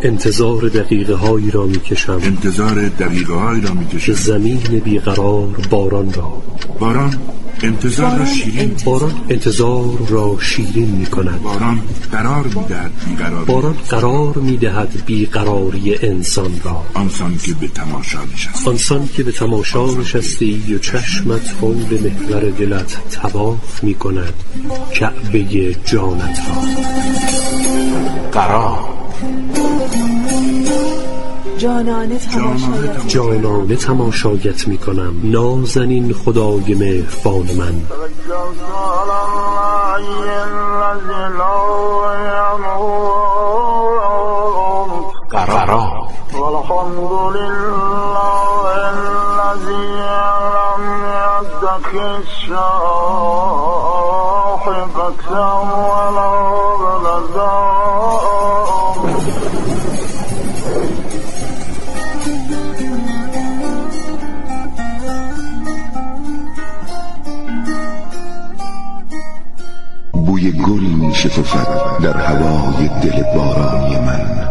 انتظار دقیقه هایی را می کشم که زمین بیقرار باران را انتظار را شیرین می کند. باران قرار می دهد بیقراری انسان را. آنسان که به تماشا نشستی و چشمت حول محور دلت طواف می کند کعبه جانت را. قرار جانانه تماشایت می کنم نازنین خدای مهربان من. قرار بوی گل می شکفد در هوای دل بارانی من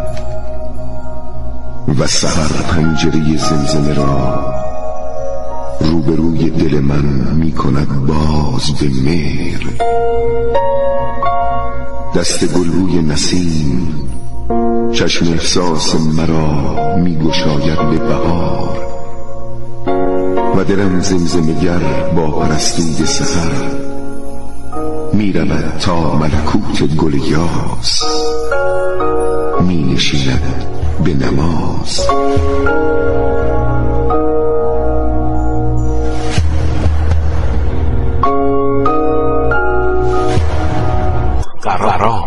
و سحر پنجره زمزمه را روبروی دل من می کند باز به مهر. دست گلبوی نسیم چشم احساس مرا می گشاید به بهار و دلم زمزمه‌گر با پرستوی سحر می رود تا ملکوت گل یاس می نشیند به نماز. قرار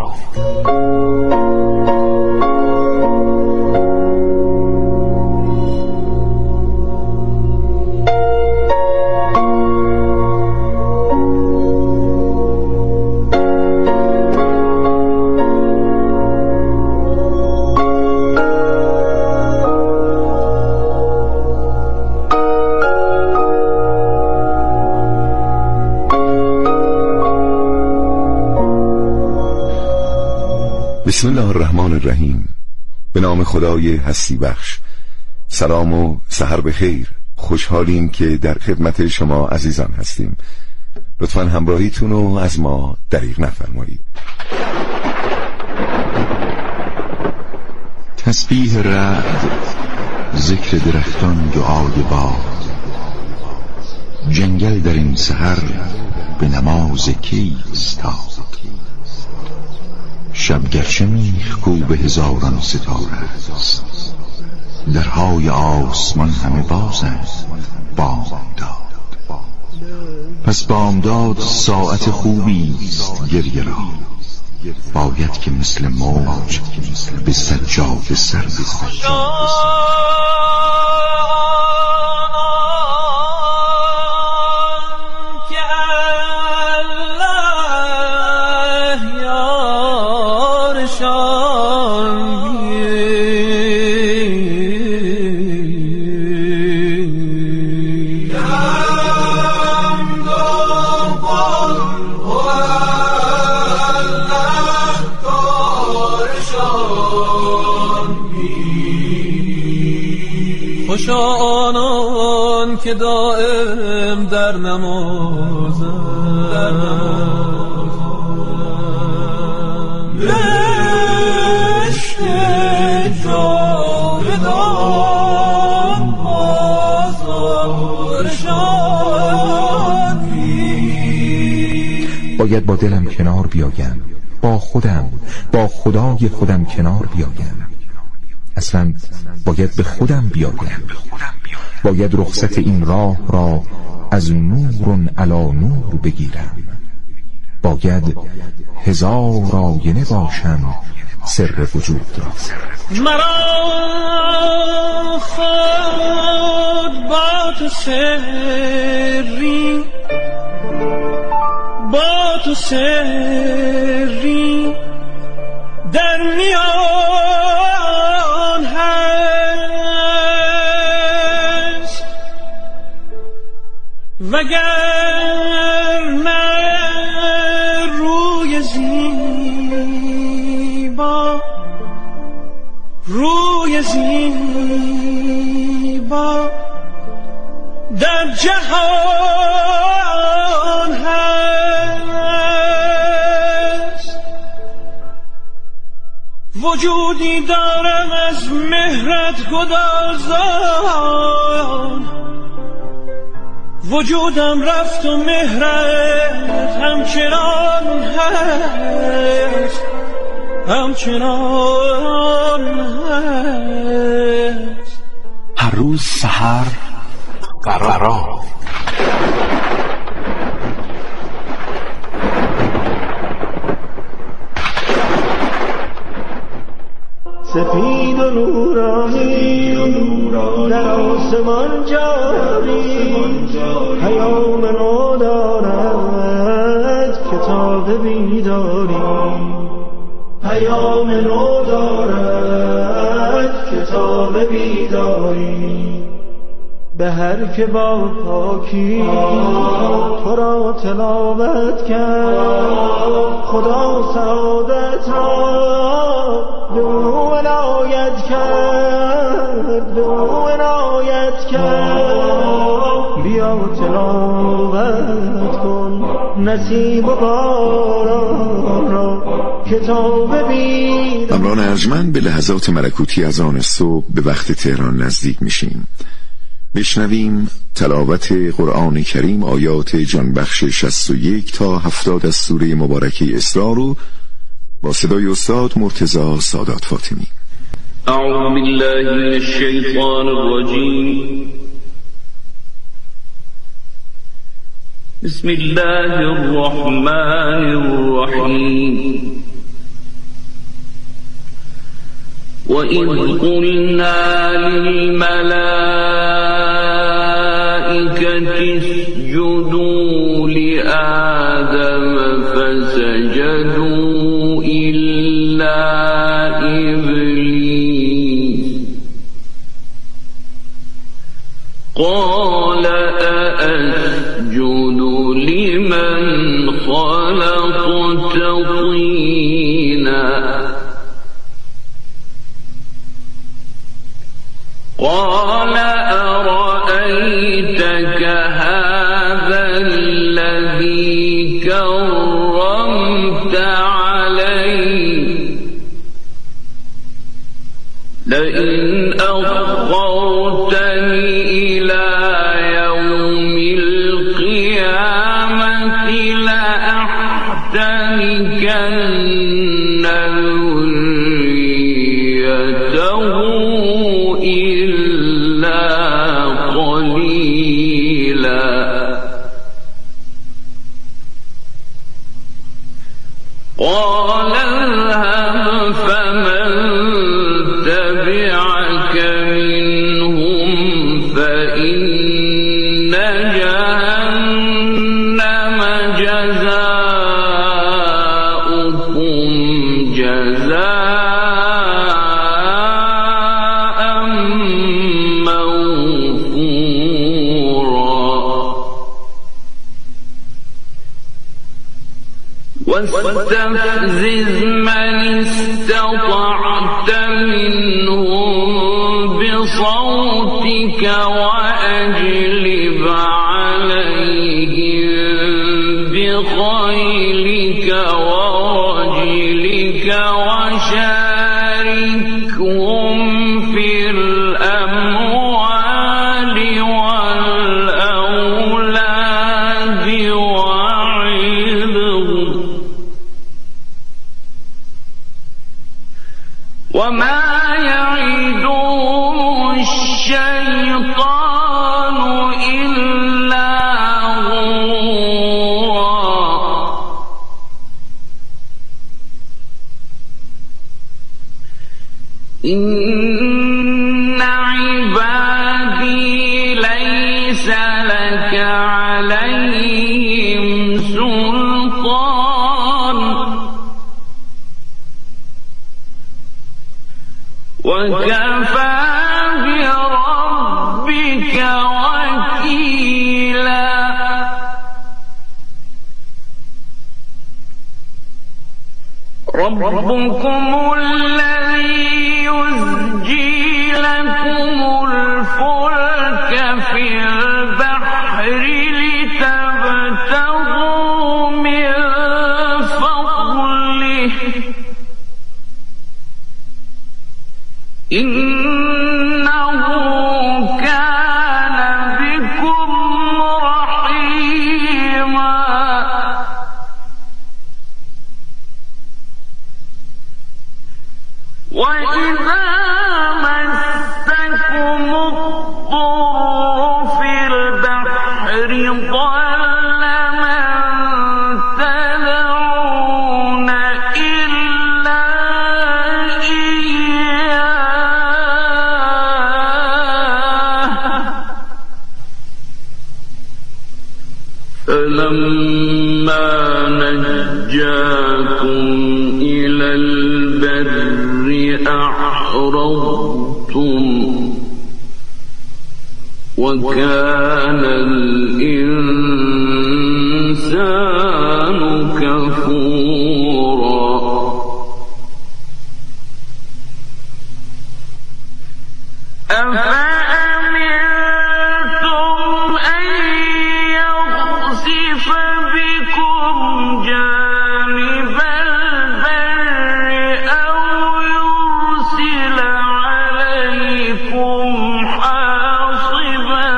بسم الله الرحمن الرحیم. به نام خدای هستی بخش. سلام و سحر بخیر. خوشحالیم که در خدمت شما عزیزان هستیم. لطفاً همراهیتون رو از ما دریغ نفرمایید. تسبیح رعد، ذکر درختان، دعای باد، جنگل در این سحر به نماز کی ایستاد. شب گرچه میخکو به هزاران ستاره است، درهای آسمان همه بازند بامداد. پس بامداد ساعت خوبی است گریه را، باید که مثل موج به سجاده سر بخواد. خوش آنان که دائم در نمازند، بهشت جاودان بازارشان بی. باید با دلم کنار بیایم، با خودم، با خدای خودم کنار بیایم. اصلا باید به خودم بیایم، باید رخصت این راه را از نور علی نور بگیرم. باید هزار آینه باشم سر وجود را. مرا خود با تو سری، با تو سری در میان هست، وگر روی زیبا روی زیبا در جهان هست، وجودی دارم از مهرت گدازان، وجودم رفت و مهرت همچنان هست، همچنان هست. هر روز سحر قرار سفید و نورانی در آسمان جاری، پیام نو دارد کتاب بیداری، پیام نو دارد کتاب بیداری. به هر که با پاکی تو را تلاوت کرد، خدا سعادت را به او عنایت کرد، به او عنایت کرد. بیا تلاوت کن نسیم و باران را کتاب بیداری. همراهان ارجمند، به لحظات ملکوتی از آن صبح به وقت تهران نزدیک میشیم. بشنویم تلاوت قرآن کریم، آیات جانبخش 61 تا 70 از سوره مبارکه اسراء رو با صدای استاد مرتضی سادات فاطمی. اعوذ بالله من الشیطان الرجیم. بسم الله الرحمن الرحیم. وَإِذْ قُلْنَا لِلْمَلَائِكَةِ اسْجُدُوا لِآدَمَ فَسَجَدُوا إِلَّا إِبْلِيسَ قَالَ أَأَسْجُدُ لِمَنْ خَلَقْتَ طِينًا قال أرأيتك هذا الذي كرمت علي لئن أخرتني إلى يوم القيامة لأحتنكن ذريته قال اذهب فمن تبعك منهم فإن جهنم جزاؤكم جزاء موفورا واستفزز من استطعت منهم بصوتك وأجلب عليهم بخيلك ورجلك وشاركهم في الأموال والأولاد وما يعدهم الشيطان إلا غرورا إن عبادي ليس لك عليهم سلطان وكفى بربك وكيلا ربكم الذي يزجي لكم الفلك في البحر لتبتغوا من فضله إنه كان بكم رحيما وإذا مسكم الضر في البحر ضل من تدعون إلا إياه فلما نجاكم إلى البر أعرضتم وكان الإنسان كفورا أفأمنتم أن يخسف بكم جانب البر أو يرسل عليكم حاصبا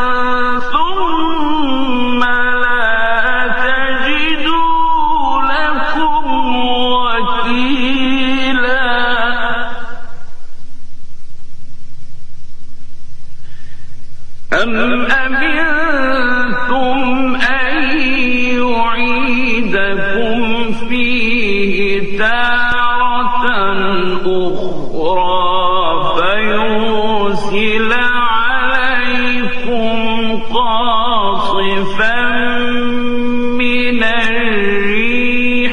ثم لا تجدوا لكم وكيلا أم أمنتم أن يعيدكم فيه تارة أخرى فيرسل عليكم قاصفا من الريح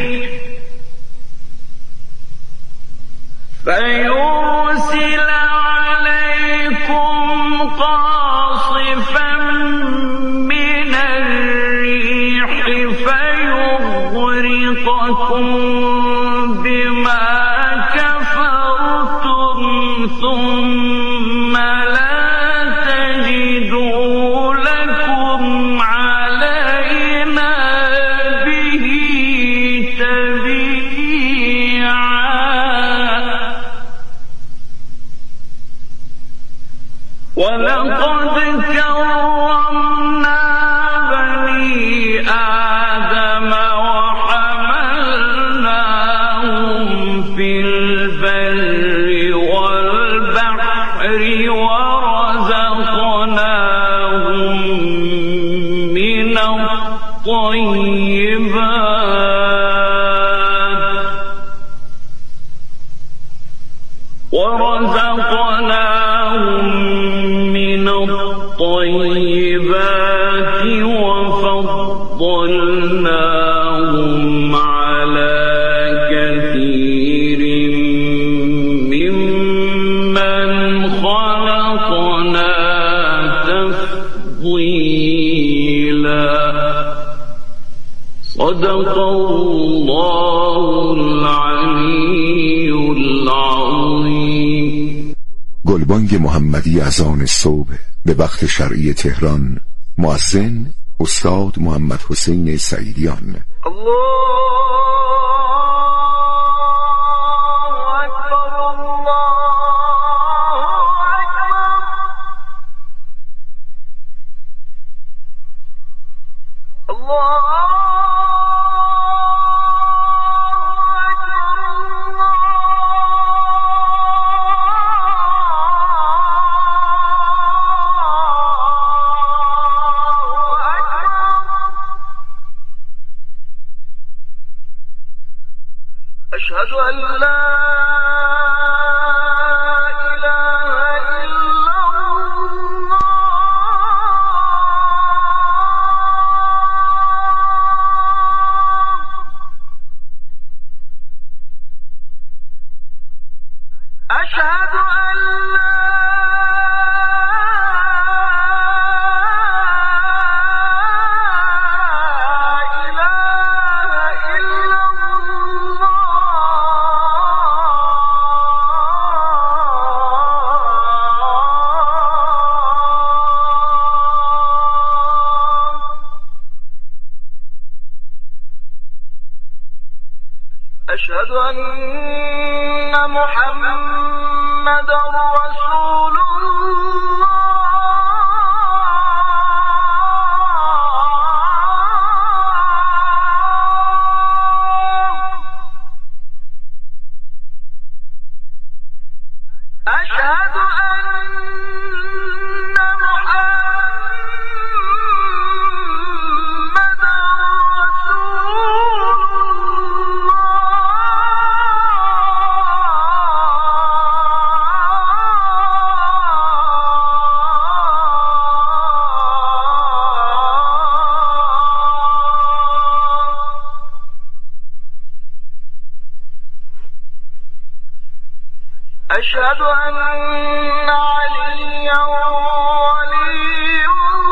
فيغرقكم بما كفرتم ثم لا تجدوا لكم علينا به تبيعا ولقد كرمنا بني آدم وحملناهم في البر والبحر ورزقناهم من الطيبات وفضلناهم على كثير ممن خلقنا تفضيلا صدق الله العلي العظيم. گلبانگ محمدی از آن صبح به وقت شرعی تهران، مؤذن استاد محمد حسین سعیدیان. أشهد أن لا إله إلا الله أشهد أن لا أشهد أن محمدا رسول الله أشهد أن محمدا رسول أشهد أن عليا ولي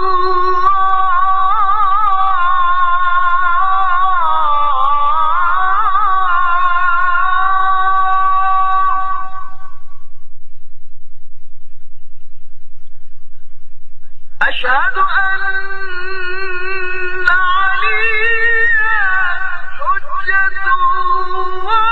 الله أشهد أن عليا حجة الله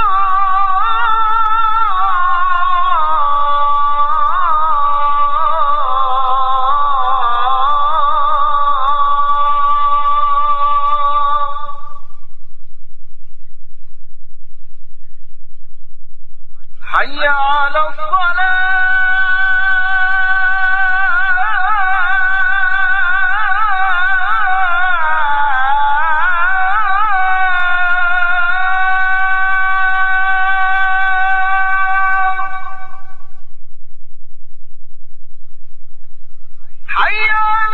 حي على الصلاة حي على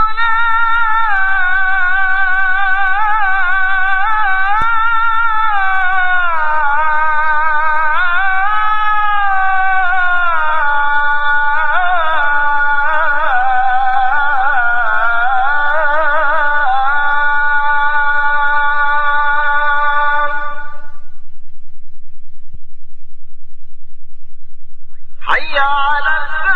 حي على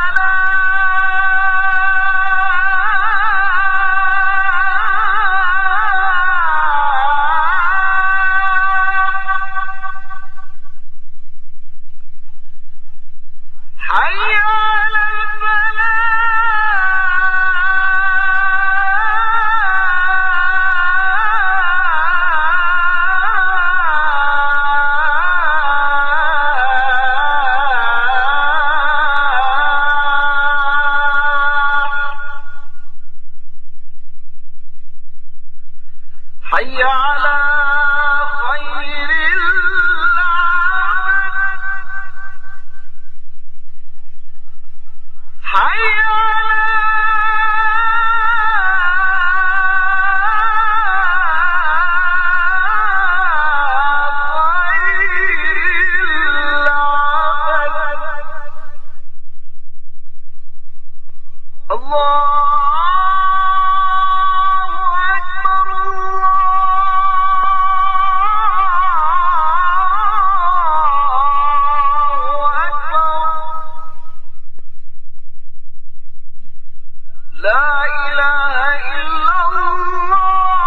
حي على حي على خير العمل حي على خير العمل الله لا إله إلا الله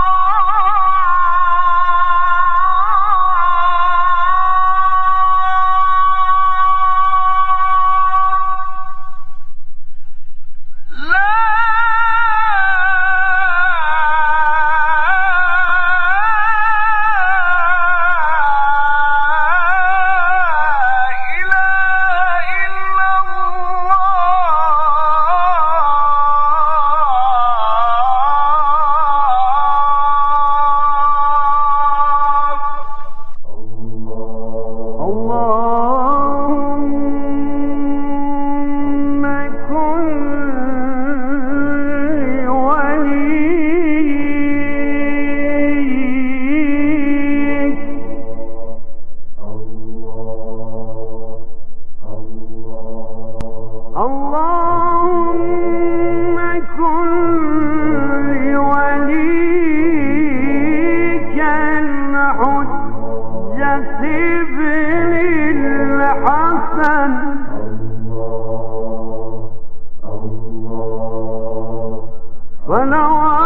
لا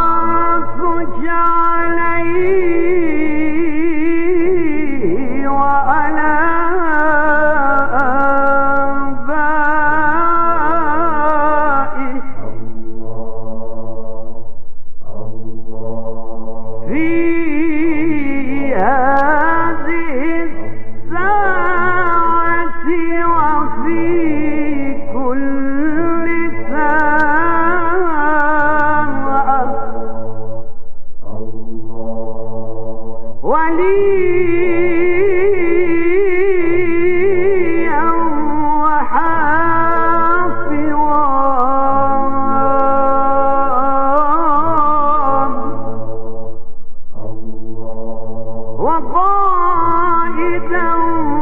صلواتك عليه وليا وحافظا وقائدا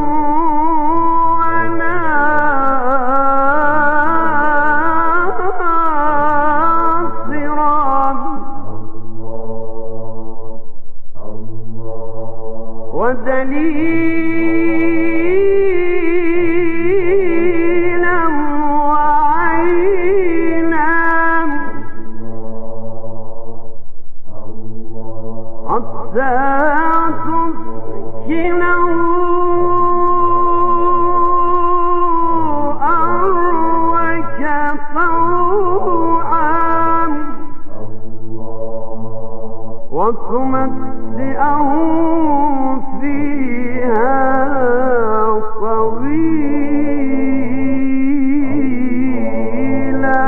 ودليلا وعينا حتى تسكنه أرضك طوعا وتمتعه فيها طويلا.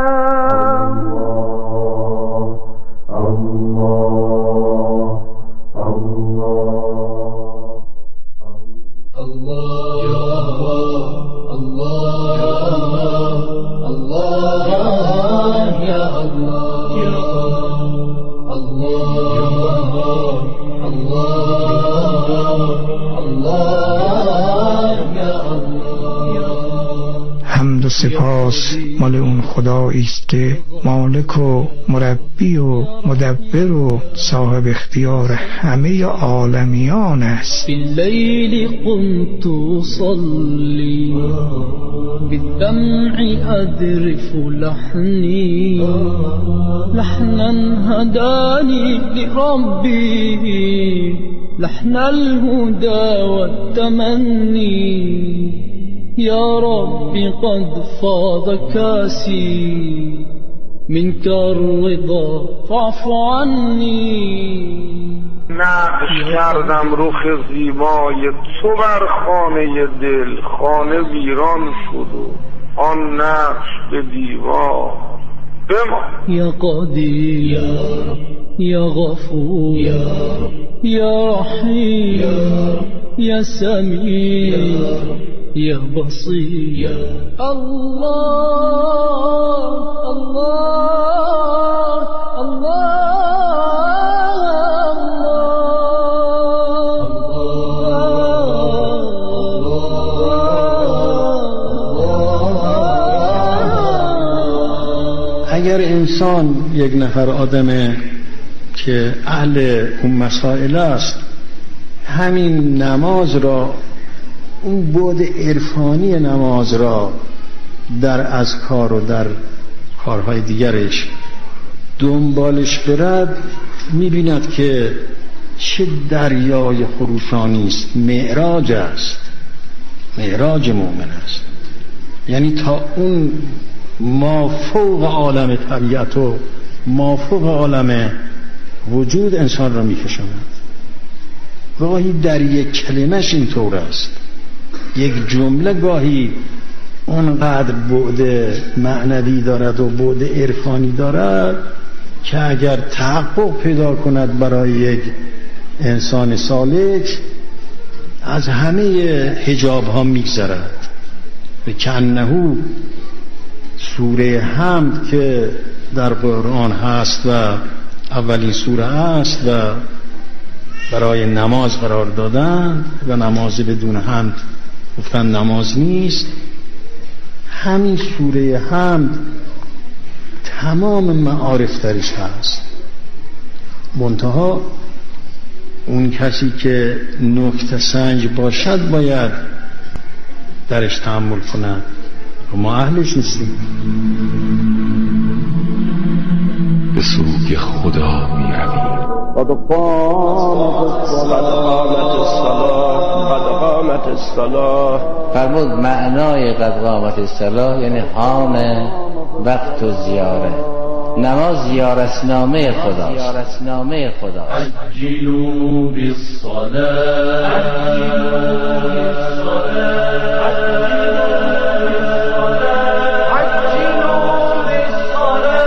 حمد و سپاس مال اون خدایی است که مالک و مربی و مدبر و صاحب اختیار همه عالمیان است. باللیل قمت صلی بالدمع أذرف لحني لحنا هداني لربي لحن الهدى والتمني يا ربي قد فاض كاسي منك الرضا فاعف عني. نقش کردم رخ زیبای تو بر خانه دل، خانه ویران شد و آن نقش به دیوار بمان. یا قادر یا غفور یا رحیم یا سمیع یا بصیر. الله الله الله اگر انسان یک نفر آدمه که اهل اون مسائل است، همین نماز را، اون بعد عرفانی نماز را در اذکار و در کارهای دیگرش دنبالش برد، میبیند که چه دریای خروشانی است. معراج است، معراج مؤمن است. یعنی تا اون ما فوق عالم طبیعت و ما فوق عالم وجود انسان را میکشاند. گاهی در یک کلمش اینطور است، یک جمله گاهی اونقدر بعد معنوی دارد و بعد عرفانی دارد که اگر تحقق پیدا کند برای یک انسان سالک، از همه حجاب ها میگذرد. و کأنه سوره حمد که در قرآن هست و اولین سوره است و برای نماز قرار دادن و نماز بدون حمد گفتن نماز نیست، همین سوره حمد تمام معارف درش هست. منتها اون کسی که نکته سنج باشد باید درش تأمل کند و ما اهلش نیستیم. به سوی خدا می رویم. قد قامت الصلاة. فرمود معنای قد قامت الصلاة یعنی حان وقت و زیاره. نماز زیارتنامه خداست. زیارتنامه خدا. عجلوا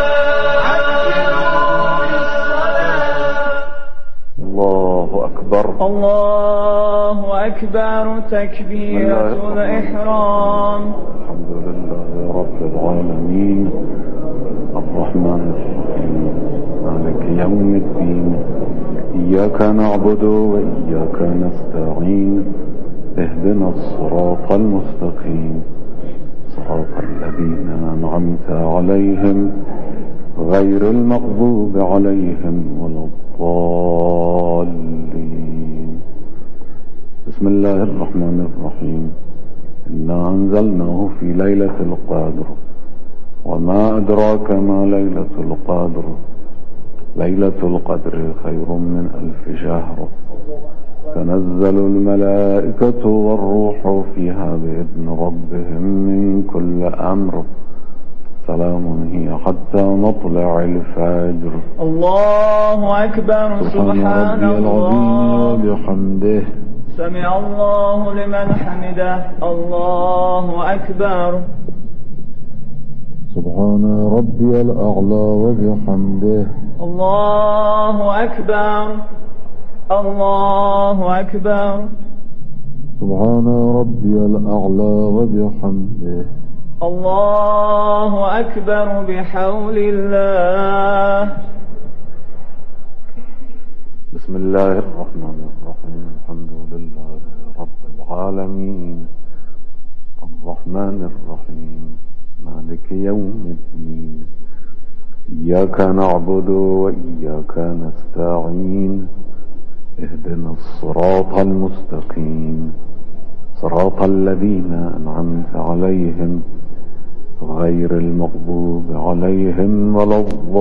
الله أكبر. الله أكبر تكبيرة الإحرام. الحمد لله رب العالمين الرحمن الرحيم مالك يوم الدين إياك نعبد وإياك نستعين اهدنا الصراط المستقيم صراط الذين أنعمت عليهم غير المغضوب عليهم ولا الضالين. بسم الله الرحمن الرحيم. إنا أنزلناه في ليلة القدر وما أدراك ما ليلة القدر ليلة القدر خير من 1000 شهر تنزل الملائكة والروح فيها بإذن ربهم من كل أمر سلام هي حتى مطلع الفجر. الله أكبر. سبحان الله وبحمده سمع الله لمن حمده. الله أكبر. سبحان ربي الأعلى وبحمده. الله أكبر. الله أكبر. سبحان ربي الأعلى وبحمده. الله أكبر بحول الله. بسم الله الرحمن الرحيم. الحمد لله رب العالمين الرحمن الرحيم مالك يوم الدين إياك نعبد وإياك نستعين اهدنا الصراط المستقيم صراط الذين أنعمت عليهم غير المغضوب عليهم ولا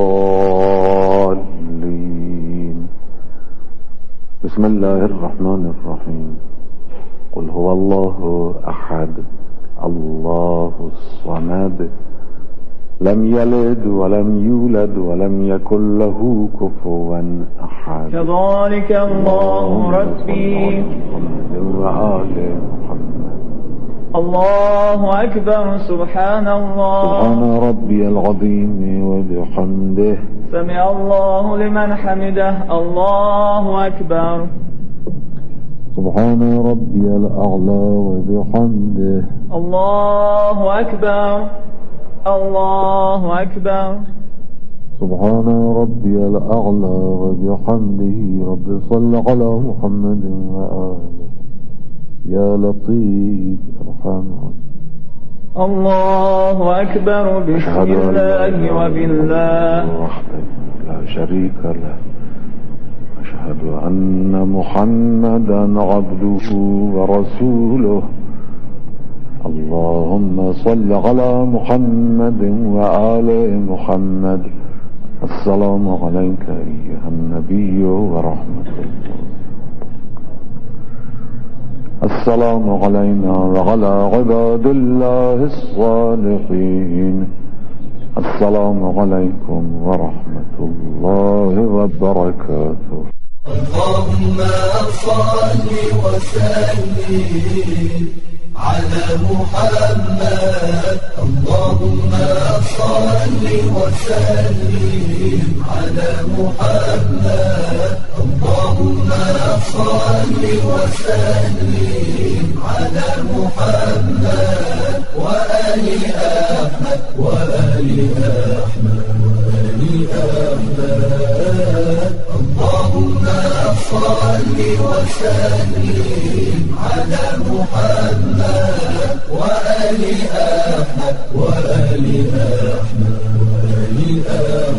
الضالين. بسم الله الرحمن الرحيم. قل هو الله أحد الله الصمد لم يلد ولم يولد ولم يكن له كفوا أحد. كذلك الله ربي. وآل محمد. الله أكبر. سبحان الله. سبحان ربي العظيم وبحمده. سمع الله لمن حمده. الله أكبر. سبحان ربي الأعلى وبحمده. الله أكبر. الله أكبر. سبحان ربي الأعلى وبحمده. رب صل على محمد وآله يا لطيف ارحم. الله أكبر. بسم الله وبالله وحده لا شريك له أشهد أن محمدا عبده ورسوله. اللهم صل على محمد وآل محمد. السلام عليك أيها النبي ورحمة الله. السلام علينا وعلى عباد الله الصالحين. السلام عليكم ورحمة الله وبركاته. اللهم صل وسلم على محمد. اللهم صل وسلم على محمد. اللهم صل وسلم على محمد وآل أحمد وآل أحمد وآل أحمد. اللهم صل وسلم على محمد وآل أحمد وآل أحمد.